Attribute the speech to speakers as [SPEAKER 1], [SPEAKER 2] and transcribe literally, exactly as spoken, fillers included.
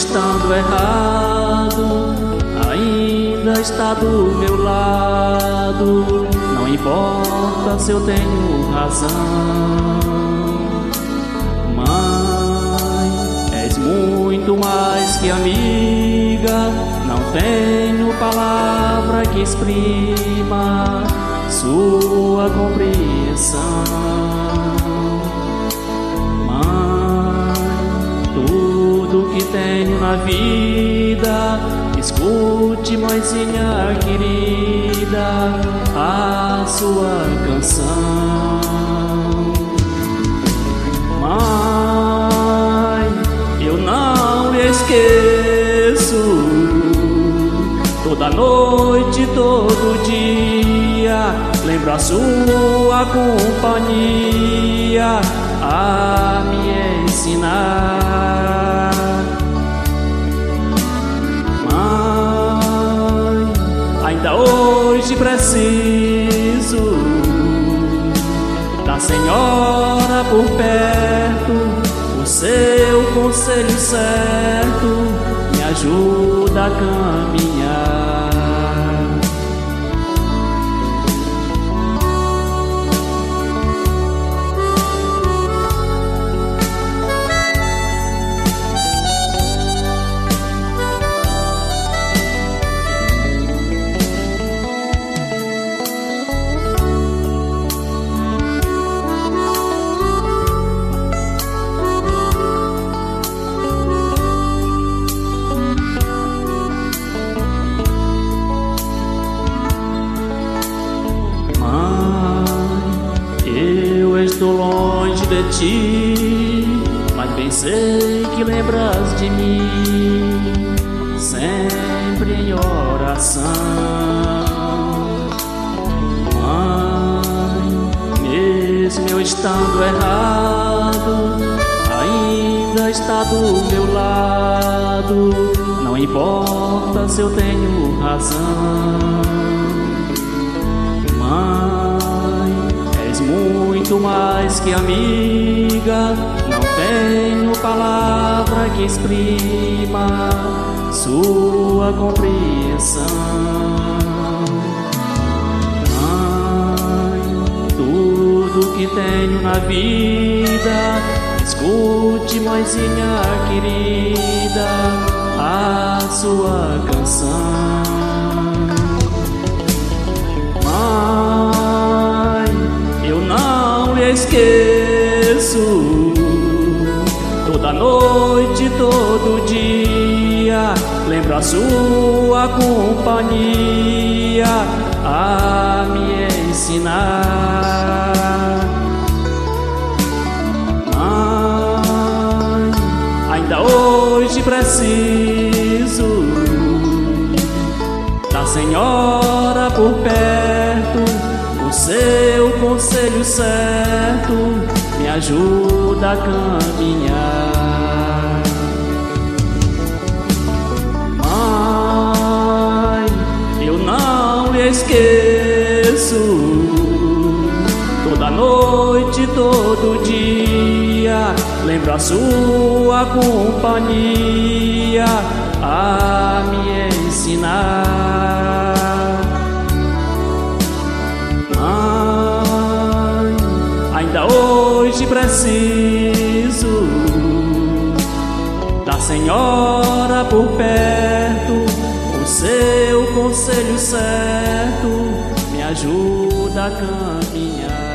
[SPEAKER 1] estando errado, ainda está do meu lado. Não importa se eu tenho razão. Mãe, és muito mais que amiga, não tenho palavra que exprima sua compreensão. Que tenho na vida, escute, mãezinha querida, a sua canção. Mãe, eu não lhe esqueço, toda noite, todo dia, lembro a sua companhia a me ensinar. Ainda hoje preciso da senhora por perto, o seu conselho certo me ajuda a caminhar. Estou longe de ti, mas bem sei que lembras de mim, sempre em oração. Mãe, mesmo eu estando errado, ainda está do meu lado. Não importa se eu tenho razão. Muito mais que amiga, não tenho palavra que exprima sua compreensão. Mãe, tudo que tenho na vida, escute, mãezinha querida, a sua canção. Esqueço, toda noite, todo dia, lembro a sua companhia a me ensinar. Mãe, ainda hoje preciso da senhora por perto, o seu conselho certo me ajuda a caminhar. Mãe, eu não lhe esqueço, toda noite, todo dia, lembro a sua companhia a me ensinar. Ainda hoje preciso da senhora por perto, o seu conselho certo me ajuda a caminhar.